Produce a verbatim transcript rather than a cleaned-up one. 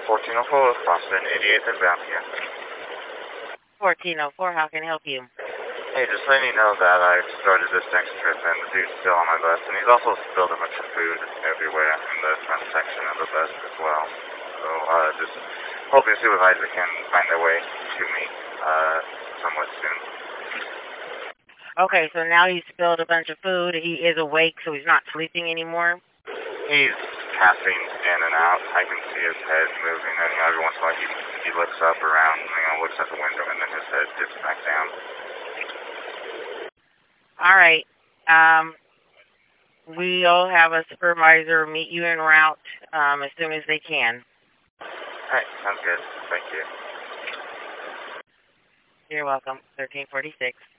fourteen oh four, Boston, eighty-eighth and Brown here. fourteen oh four, how can I help you? Hey, just letting you know that I started this next trip and the dude's still on my bus, and he's also spilled a bunch of food everywhere in the front section of the bus as well. So, uh, just hoping supervisor can find their way to me, uh, somewhat soon. Okay, so now he's spilled a bunch of food. He is awake, so he's not sleeping anymore? He's passing in and out. I can see his head moving, and you know, every once in a while he, he looks up around, you know, looks at the window, and then his head dips back down. All right. Um, we'll have a supervisor meet you en route um, as soon as they can. All right, sounds good. Thank you. You're welcome. thirteen forty-six.